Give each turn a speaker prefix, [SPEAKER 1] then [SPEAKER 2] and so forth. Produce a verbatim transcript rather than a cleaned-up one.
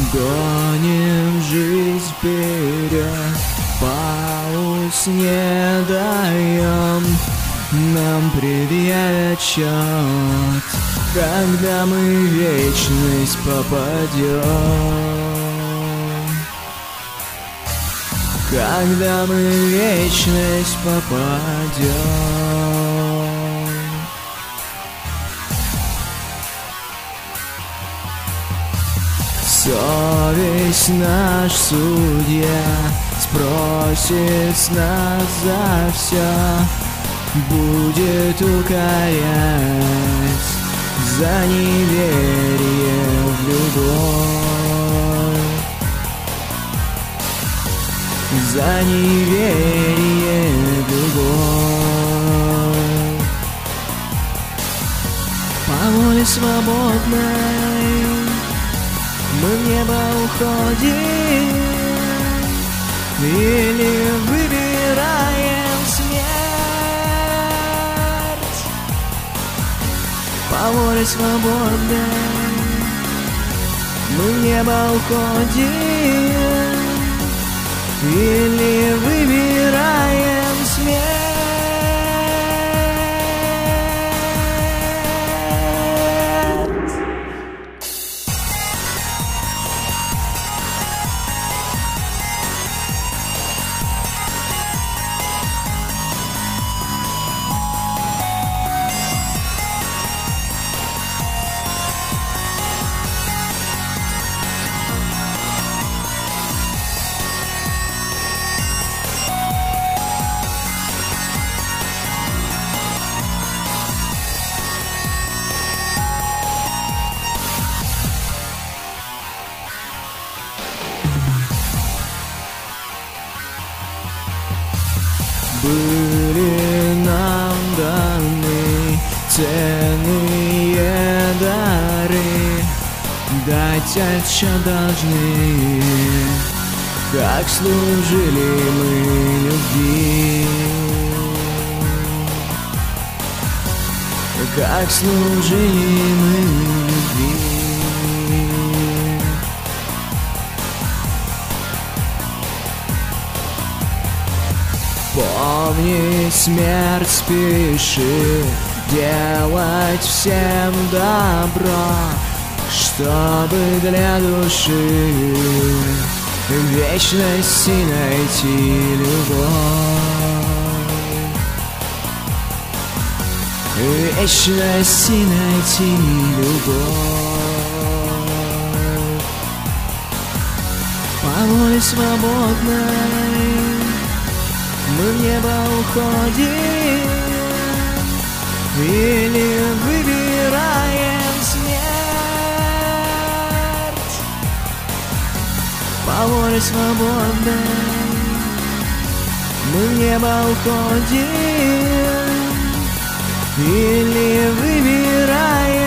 [SPEAKER 1] Гоним жизнь вперед, пауз не даем. Нам предъявят счет, когда мы в вечность попадем. Когда мы в вечность попадем. Совесть наш судья спросит с нас за все, будет укорять за неверие в любовь, за неверие в любовь. По воле свободной мы в небо уходим или выбираем смерть. По воле свободной мы в небо уходим или выбираем смерть. Были нам даны ценные дары, дать отчет должны, как служили мы любви, как служили мы любви. Помни, смерть спеши делать всем добро, чтобы для души в вечности найти любовь, в вечности найти любовь. По воле свободной мы в небо уходим или выбираем смерть. По воле свободной мы в небо уходим или выбираем